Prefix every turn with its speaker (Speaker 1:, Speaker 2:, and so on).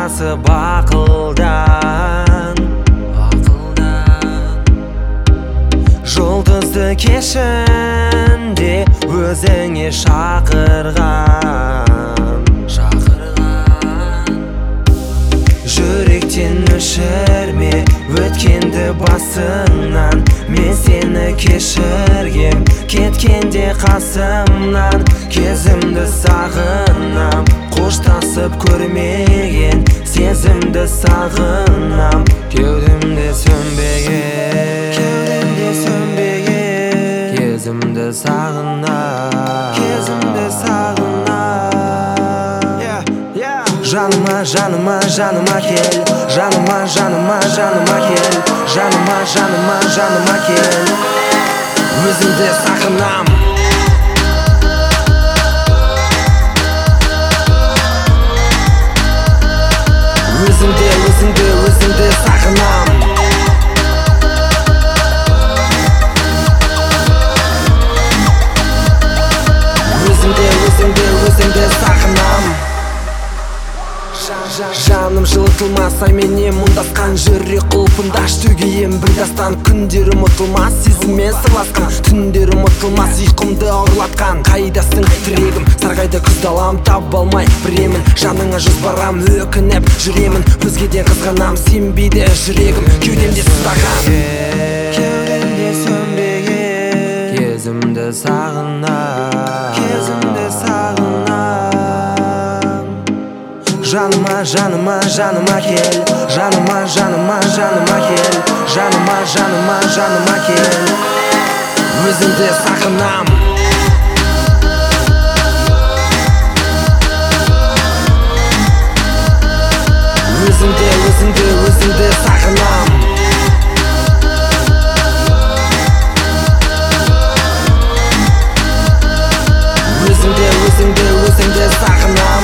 Speaker 1: адасып ақылдан Жұлдызды кешінде өзіңе шақырған Жүректен өшірме өткенді басыңнан Мен сені кешіргем кеткенде қасымнан Кезімді сағынам қоштасып көрмеген Сезімді сағынам кеудемде сөнбеген Кезімді сағынам Жаныма, жаныма, жаныма кел Жаныма, жаныма, жаныма кел Жаныма, жаныма, жаныма кел Өзіңді сағынам Өзіңді, өзіңді, өзіңді сағынам Өзіңді, өзіңді, өзіңді сағынам Жаным жылытылмас айменен мұндасқан жүрек құлпында Түгейім бір дастан күндер ұмытылмас Сезіммен сырласқан түндер ұмытылмас Ұйқымды ауырлатқан қайдасың тірегім Сарғайды күз далам таб алмай біремін Жаныңа жүз барам өкініп жүремін Өзгеден қызғанам сенбейді жүрегім Кеудемде сыздаған Кеудемде сөнбеген Кезімді сағынам Жаныма, жаныма, жаныма кел Жаныма, жаныма, жаныма кел Жаныма, жаныма, жаныма кел Өзіңді сағынам Өзіңді, өзіңді, өзіңді сағынам Өзіңді, өзіңді, өзіңді сағынам